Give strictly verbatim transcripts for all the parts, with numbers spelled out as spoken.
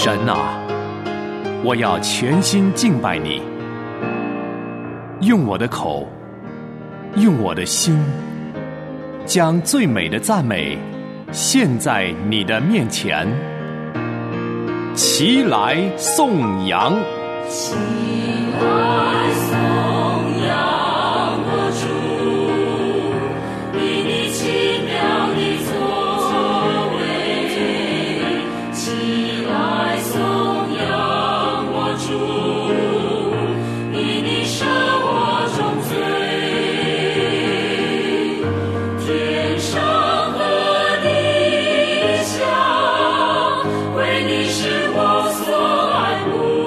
神啊，我要全心敬拜你，用我的口，用我的心，将最美的赞美献在你的面前。齐来颂扬， 齐来颂扬我主，以你奇妙的作为。齐来颂扬我主，以你赦我众罪。天上和地下，为你是我所爱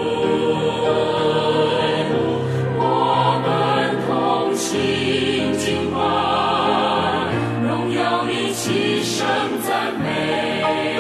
慕，我们同心敬拜，荣耀你齐声赞美。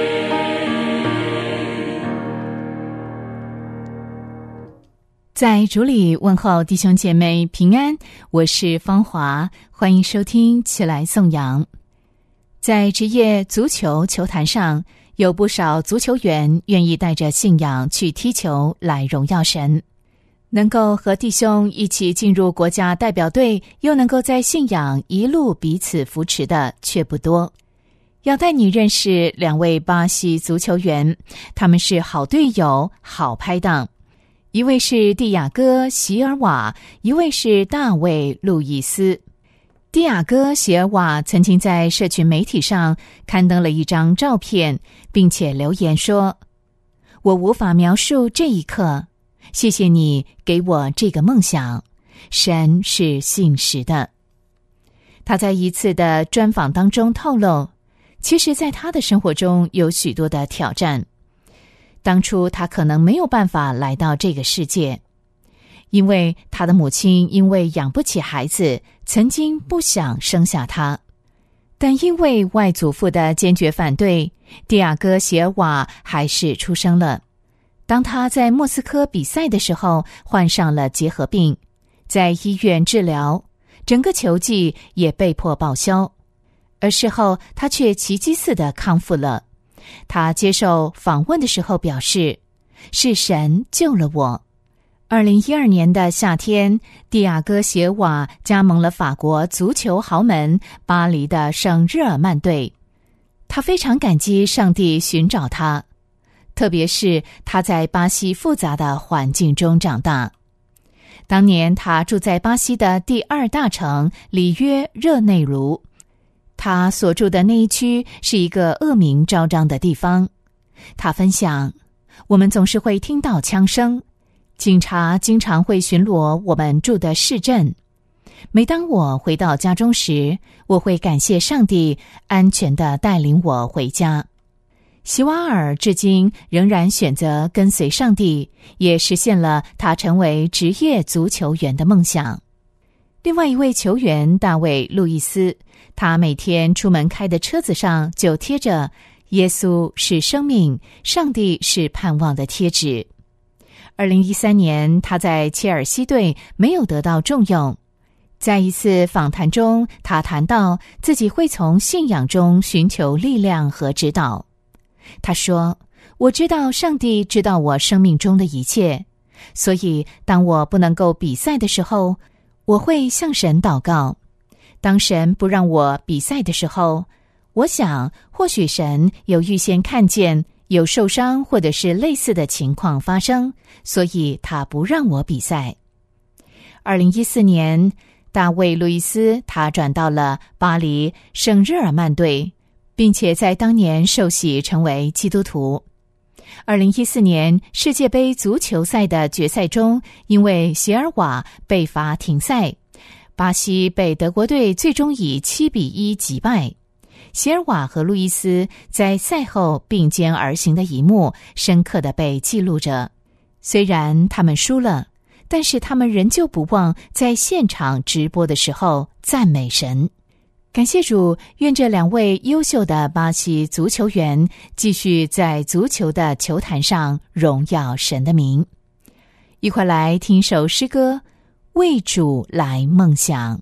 在主里问候弟兄姐妹平安，我是芳华，欢迎收听起来颂扬。在职业足球球坛上，有不少足球员愿意带着信仰去踢球来荣耀神。能够和弟兄一起进入国家代表队，又能够在信仰一路彼此扶持的却不多。要带你认识两位巴西足球员，他们是好队友、好拍档。一位是蒂亚戈·席尔瓦，一位是大卫·路易斯。蒂亚戈·席尔瓦曾经在社群媒体上刊登了一张照片，并且留言说：我无法描述这一刻，谢谢你给我这个梦想，神是信实的。他在一次的专访当中透露，其实在他的生活中有许多的挑战。当初他可能没有办法来到这个世界，因为他的母亲因为养不起孩子，曾经不想生下他。但因为外祖父的坚决反对，蒂亚戈·席尔瓦还是出生了。当他在莫斯科比赛的时候，患上了结核病，在医院治疗，整个球季也被迫报销。而事后他却奇迹似的康复了。他接受访问的时候表示，是神救了我。二零一二年的夏天，蒂亚戈·席尔瓦加盟了法国足球豪门巴黎的圣日耳曼队。他非常感激上帝寻找他，特别是他在巴西复杂的环境中长大。当年他住在巴西的第二大城里约热内卢，他所住的那一区是一个恶名昭彰的地方。他分享，我们总是会听到枪声，警察经常会巡逻我们住的市镇。每当我回到家中时，我会感谢上帝安全地带领我回家。席瓦尔至今仍然选择跟随上帝，也实现了他成为职业足球员的梦想。另外一位球员大卫·路易斯，他每天出门开的车子上就贴着耶稣是生命，上帝是盼望的贴纸。二零一三年，他在切尔西队没有得到重用。在一次访谈中，他谈到自己会从信仰中寻求力量和指导。他说，我知道上帝知道我生命中的一切，所以当我不能够比赛的时候，我会向神祷告。当神不让我比赛的时候，我想或许神有预先看见有受伤或者是类似的情况发生，所以他不让我比赛。二零一四年，大卫·路易斯他转到了巴黎圣日耳曼队，并且在当年受洗成为基督徒。二零一四年世界杯足球赛的决赛中，因为席尔瓦被罚停赛，巴西被德国队最终以七比一击败。席尔瓦和路易斯在赛后并肩而行的一幕深刻地被记录着。虽然他们输了，但是他们仍旧不忘在现场直播的时候赞美神。感谢主，愿这两位优秀的巴西足球员继续在足球的球坛上荣耀神的名。一块来听首诗歌，为主来梦想。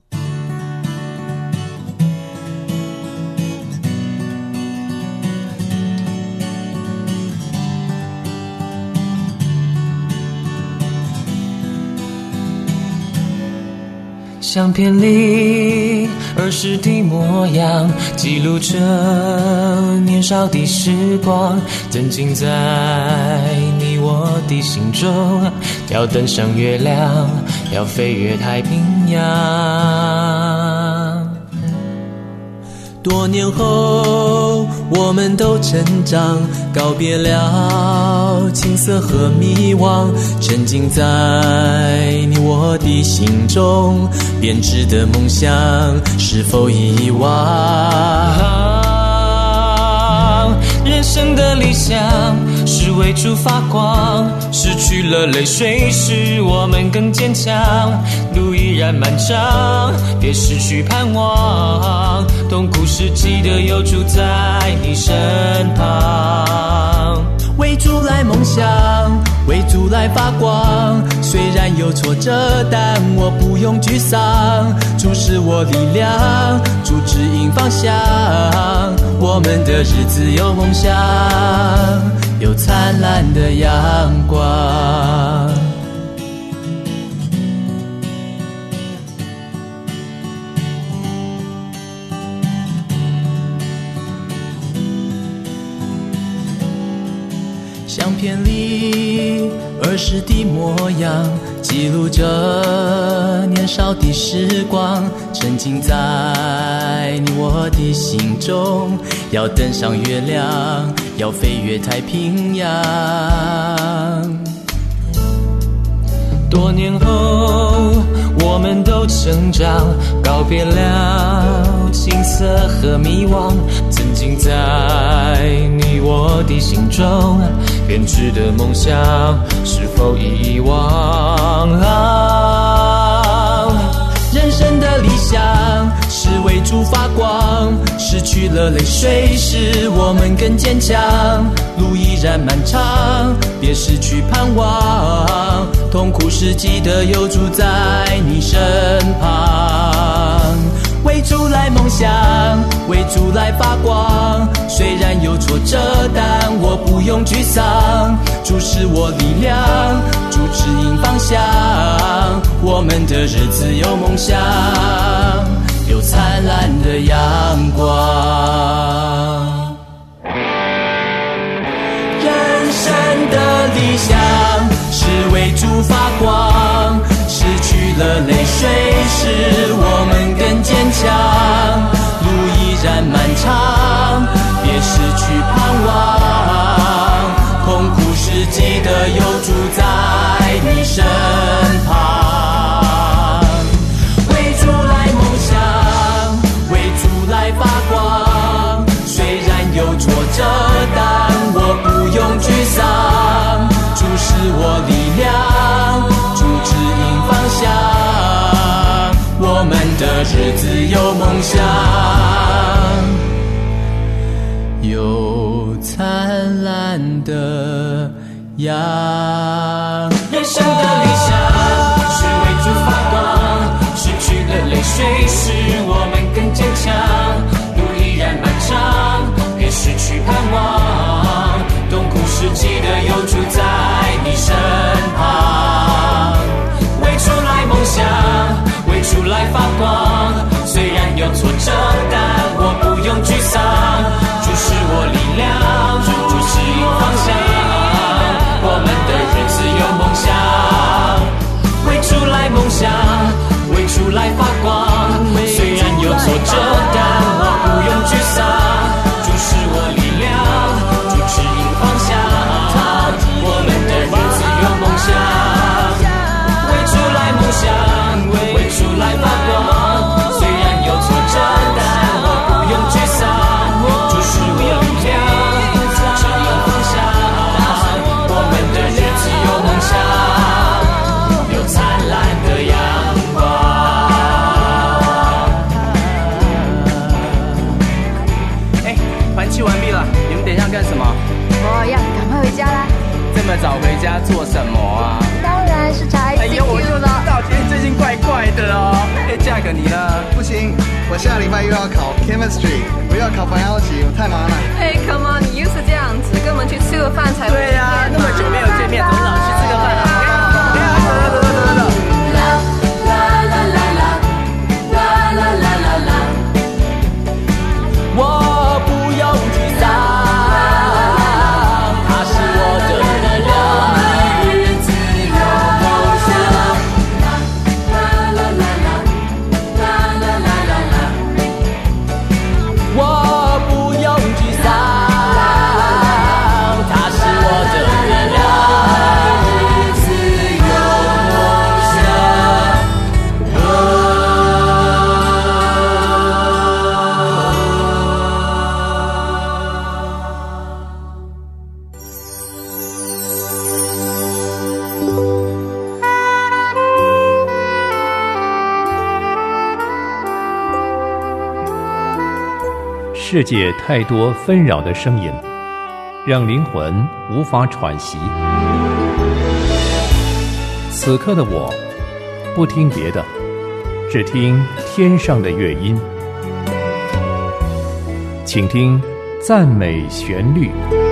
相片里儿时的模样，记录着年少的时光，曾经在你我的心中，要登上月亮，要飞越太平洋。多年后我们都成长，告别了青涩和迷惘，沉浸在你我的心中，编织的梦想是否遗忘？人生的理想是为主发光，失去了泪水使我们更坚强，路依然漫长，别失去盼望，痛苦时记得有主在你身旁。为主来梦想，为主来发光，虽然有挫折但我不用沮丧，主是我力量，主指引方向，我们的日子有梦想，有灿烂的阳光。相片里儿时的模样，记录着年少的时光，沉浸在你我的心中，要登上月亮，要飞越太平洋。多年后我们都成长，告别了青涩和迷惘，曾经在你我的心中，编织的梦想是否遗忘？人生的理想是为主发光，失去了泪水使我们更坚强，路依然漫长，别失去盼望，痛苦时记得有主在你身旁。为主来梦想，为主来发光，虽然有挫折但我不用沮丧，主是我力量，主指引方向，我们的日子有梦想，有灿烂的阳光。人生的理想是为主发光，失去了泪水使我们更坚强，路依然漫长，别失去盼望，痛苦时记得有主在你身旁。为主来梦想，为主来发光，虽然有挫折但我不用沮丧，主是我力量，主指引方向，我们的日子有梦想，有灿烂的阳。人生的理想是为主发光，失去了泪水使我们更坚强，路依然漫长，别失去盼望，痛苦时记得有主在你身旁。为主来梦想，为主来发光，虽然有挫折但我不用沮丧，主是我力量，主指引方向，我们的日子有梦想。为主来梦想，为主来发光，虽然有挫折但我不用沮丧，主是我力量，主指引方向，我们的日子有梦想。为主来梦想，为主来发光，虽然有挫折但我不用沮丧，主是我力量，主指引方向，我们的日子有梦想，有灿烂的阳光。哎，团契完毕了，你们等一下干什么？ 我要赶快回家啦。 这么早回家做什么啊？ 当然是查 I C Q 了。 道今天最近怪怪的哦。哎，价格你呢？ 不行，我下礼拜又要考 chemistry， 我又要考 biology， 我太忙了。 哎 ，come on， 你又是这样子，跟我们去吃个饭才会。 对呀、啊，那么久没有见面，总老去吃个饭啊。走走走走走。啦啦啦啦啦， 世界太多纷扰的声音，让灵魂无法喘息。此刻的我，不听别的，只听天上的乐音。请听赞美旋律。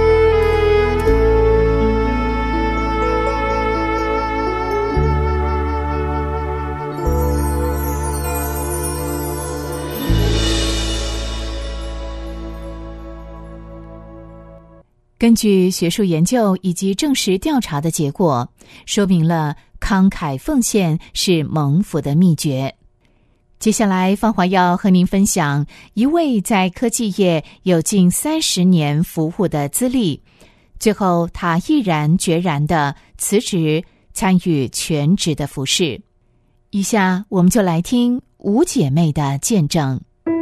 根据学术研究以及证实调查的结果，说明了慷慨奉献是蒙福的秘诀。接下来，芳华要和您分享一位在科技业有近三十年服务的资历，最后他毅然决然地辞职，参与全职的服事。以下我们就来听吴姐妹的见证。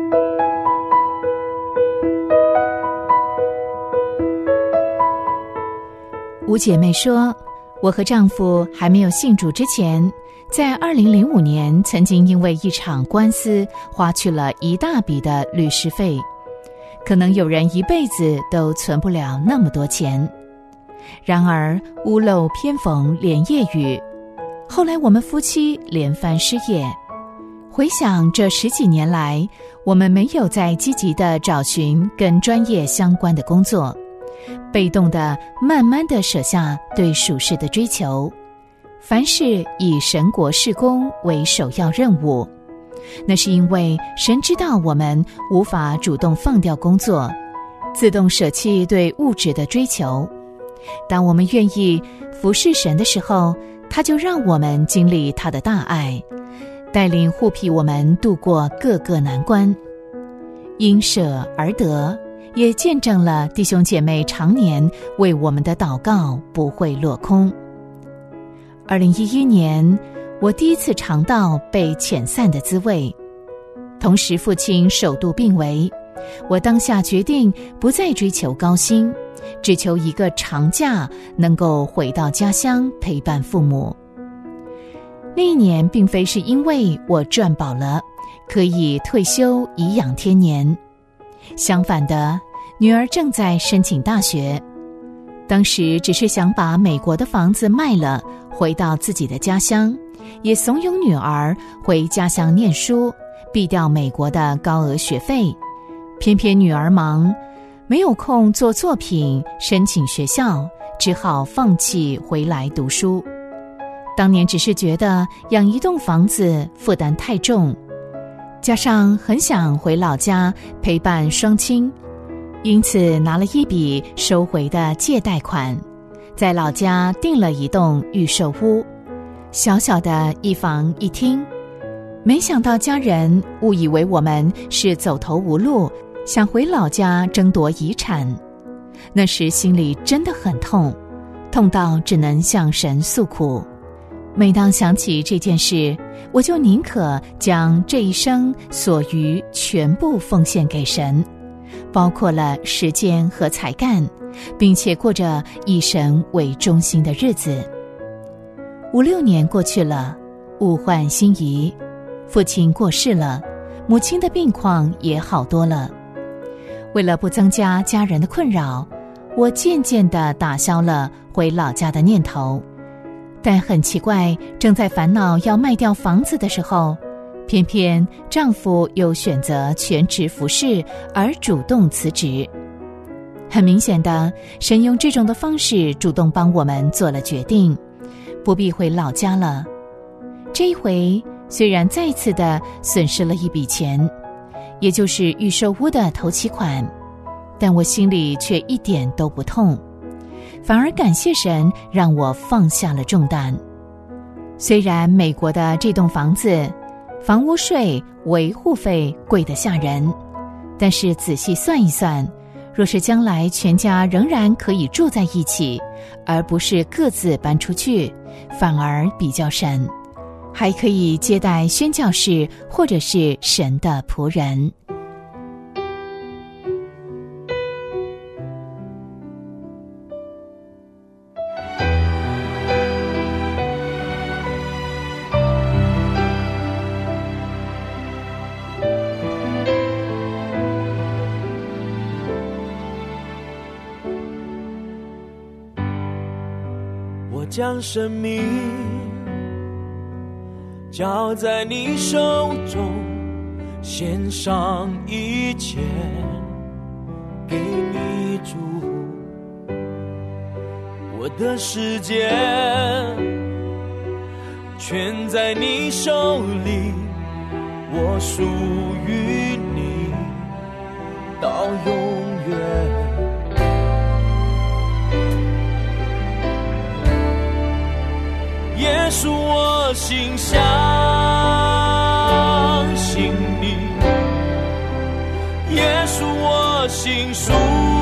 吴姐妹说，我和丈夫还没有信主之前，在二零零五年曾经因为一场官司花去了一大笔的律师费，可能有人一辈子都存不了那么多钱。然而屋漏偏逢连夜雨，后来我们夫妻连番失业。回想这十几年来，我们没有再积极地找寻跟专业相关的工作，被动的慢慢的舍下对属世的追求，凡事以神国事工为首要任务。那是因为神知道我们无法主动放掉工作，自动舍弃对物质的追求。当我们愿意服侍神的时候，他就让我们经历他的大爱，带领护庇我们度过各个难关。因舍而得，也见证了弟兄姐妹常年为我们的祷告不会落空。二零一一年，我第一次尝到被遣散的滋味，同时父亲首度病危，我当下决定不再追求高薪，只求一个长假能够回到家乡陪伴父母。那一年并非是因为我赚饱了，可以退休颐养天年。相反的，女儿正在申请大学，当时只是想把美国的房子卖了，回到自己的家乡，也怂恿女儿回家乡念书，避掉美国的高额学费。偏偏女儿忙，没有空做作品，申请学校，只好放弃回来读书。当年只是觉得养一栋房子负担太重，加上很想回老家陪伴双亲，因此拿了一笔收回的借贷款，在老家订了一栋预售屋，小小的一房一厅。没想到家人误以为我们是走投无路，想回老家争夺遗产。那时心里真的很痛，痛到只能向神诉苦。每当想起这件事，我就宁可将这一生所余全部奉献给神，包括了时间和才干，并且过着以神为中心的日子。五六年过去了，物换星移，父亲过世了，母亲的病况也好多了。为了不增加家人的困扰，我渐渐地打消了回老家的念头。但很奇怪，正在烦恼要卖掉房子的时候，偏偏丈夫又选择全职服侍而主动辞职。很明显的，神用这种的方式主动帮我们做了决定，不必回老家了。这一回虽然再次的损失了一笔钱，也就是预售屋的头期款，但我心里却一点都不痛，反而感谢神让我放下了重担。虽然美国的这栋房子房屋税维护费贵得吓人，但是仔细算一算，若是将来全家仍然可以住在一起，而不是各自搬出去，反而比较省，还可以接待宣教士或者是神的仆人。 将生命交在你手中，献上一切给你主。我的世界全在你手里，我属于你到永远。耶稣，我心相信你，耶稣，我心属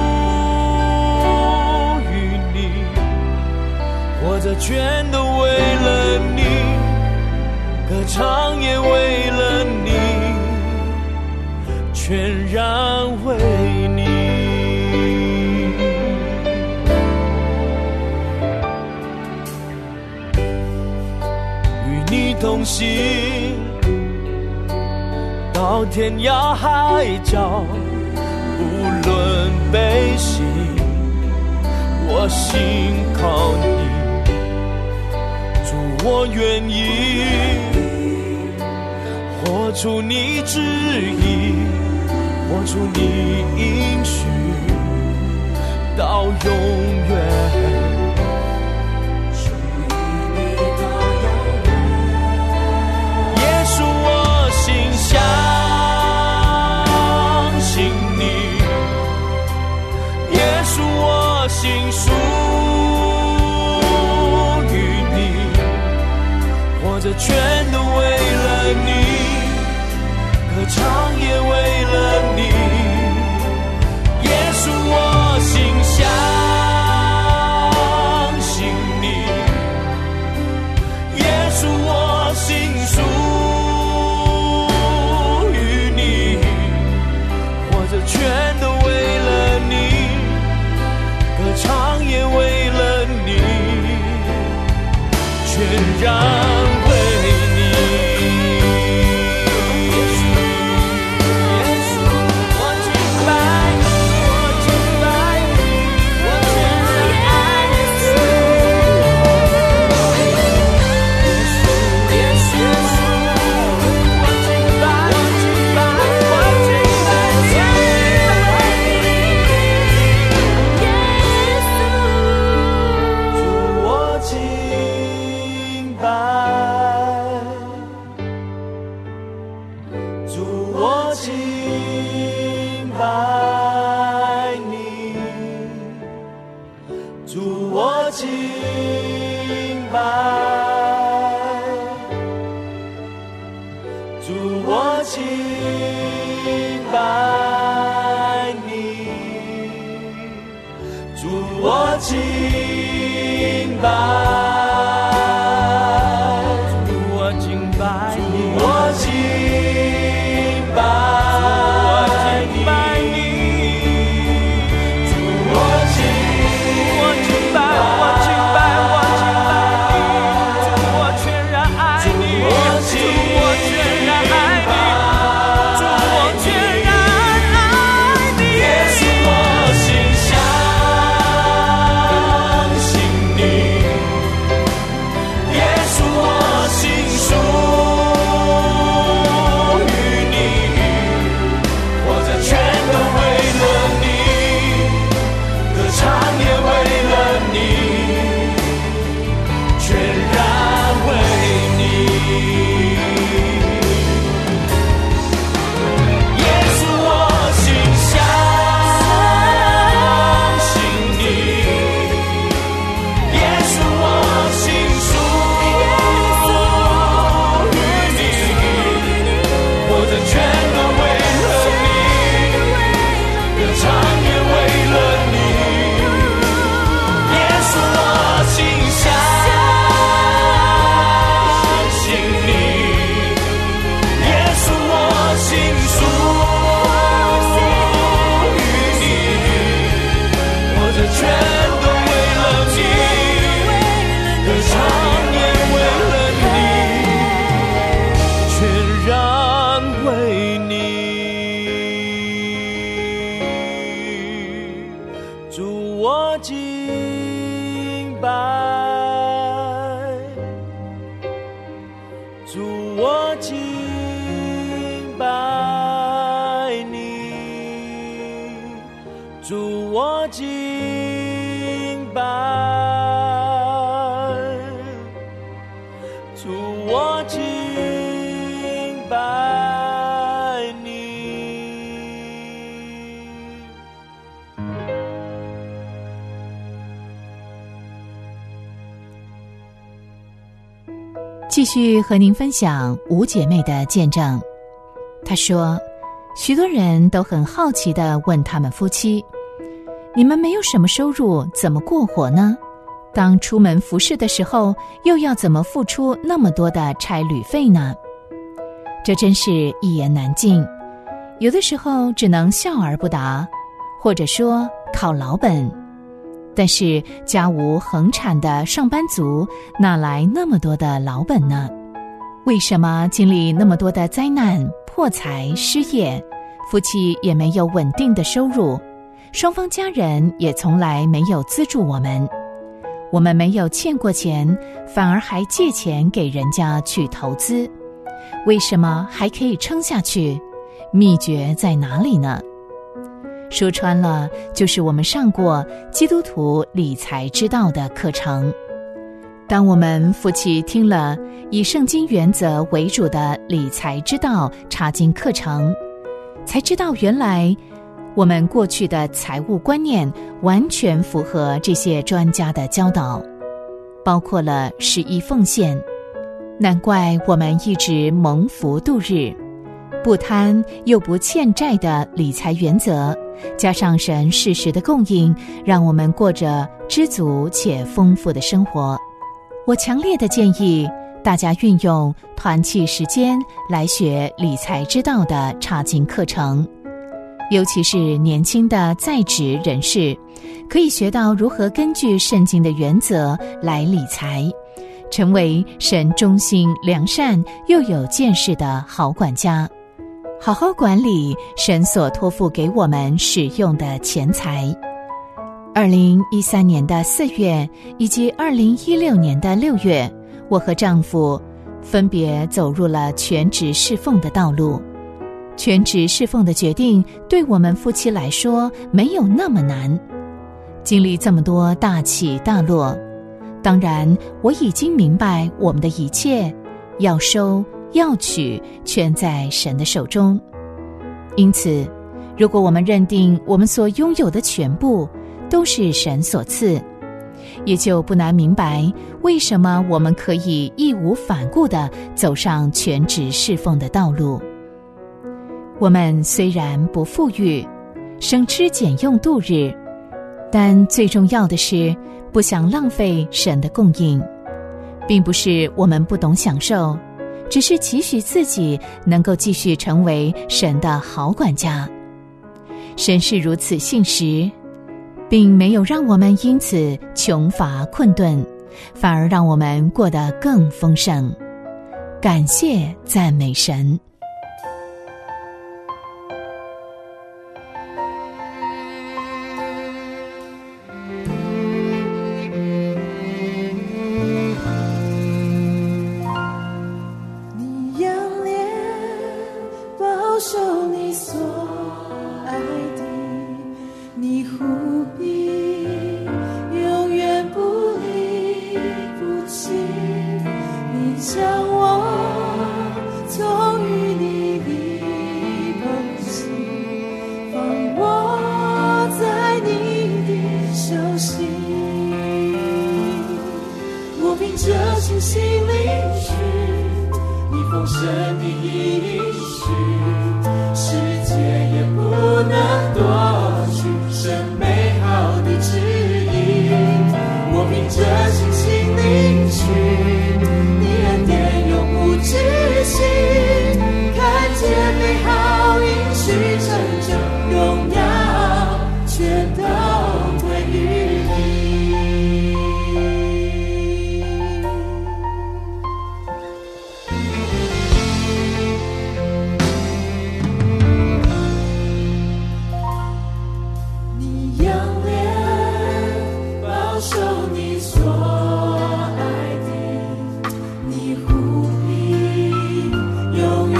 于你，活着全都为了你，歌唱也为了你，全然为你。同行到天涯海角，不论悲喜，我心靠你。主，我愿意活出你旨意，活出你应许到永远。相信你，耶稣，我心属于你，活着全都为了你，歌唱也为了你，耶稣，我心相信你，耶稣，我心属全都为了你，歌唱也为了你，全然为你。耶稣，耶稣，我敬拜你，我敬拜你，我全然爱你。耶稣，耶稣，我敬拜，我敬拜，我敬拜。主，我敬拜。 主我敬拜，主我敬拜你。 继续和您分享吴姐妹的见证。她说，许多人都很好奇地问他们夫妻，你们没有什么收入，怎么过活呢？当出门服侍的时候，又要怎么付出那么多的差旅费呢？这真是一言难尽，有的时候只能笑而不答，或者说靠老本。但是家无恒产的上班族哪来那么多的老本呢？为什么经历那么多的灾难、破财、失业，夫妻也没有稳定的收入，双方家人也从来没有资助我们，我们没有欠过钱，反而还借钱给人家去投资，为什么还可以撑下去？秘诀在哪里呢？说穿了，就是我们上过基督徒理财之道的课程。当我们夫妻听了以圣经原则为主的理财之道查经课程，才知道原来我们过去的财务观念完全符合这些专家的教导，包括了十一奉献。难怪我们一直蒙福度日，不贪又不欠债的理财原则，加上神适时的供应，让我们过着知足且丰富的生活。我强烈的建议大家运用团契时间来学理财之道的查经课程，尤其是年轻的在职人士，可以学到如何根据圣经的原则来理财，成为神忠心良善又有见识的好管家，好好管理神所托付给我们使用的钱财。二零一三年的四月以及二零一六年的六月，我和丈夫分别走入了全职侍奉的道路。全职侍奉的决定对我们夫妻来说没有那么难，经历这么多大起大落，当然我已经明白我们的一切要收要取全在神的手中。因此，如果我们认定我们所拥有的全部都是神所赐，也就不难明白为什么我们可以义无反顾地走上全职侍奉的道路。我们虽然不富裕，省吃俭用度日，但最重要的是不想浪费神的供应，并不是我们不懂享受，只是期许自己能够继续成为神的好管家。神是如此信实，并没有让我们因此穷乏困顿，反而让我们过得更丰盛。感谢赞美神。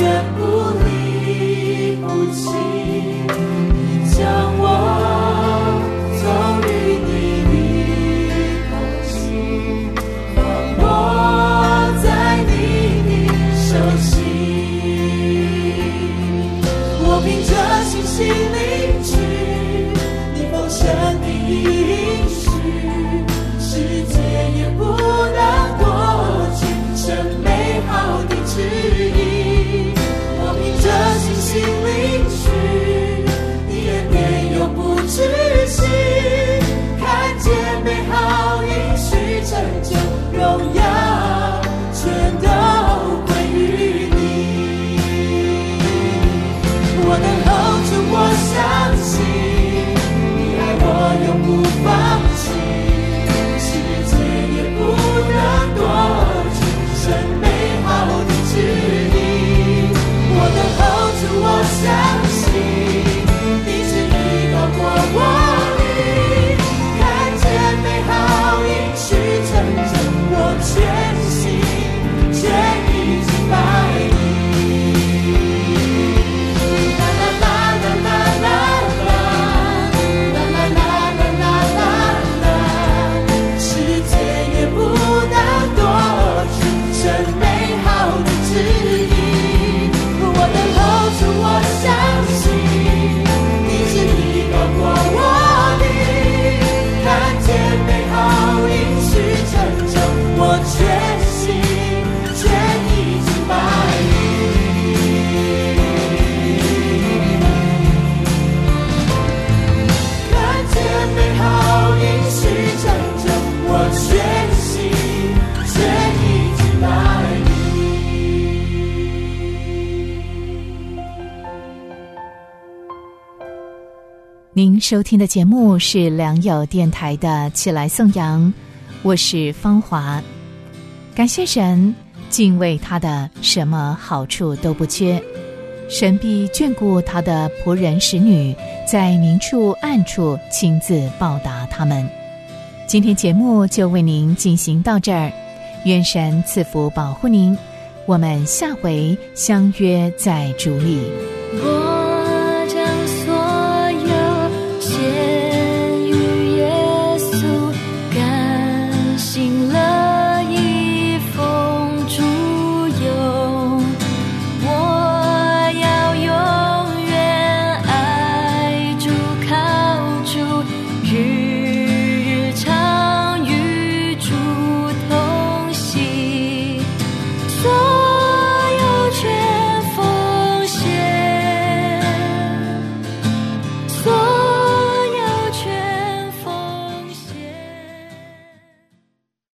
将我您收听的节目是良友电台的起来颂扬，我是芳华。感谢神，敬畏他的什么好处都不缺，神必眷顾他的仆人使女，在明处暗处亲自报答他们。今天节目就为您进行到这儿，愿神赐福保护您，我们下回相约在主里。 我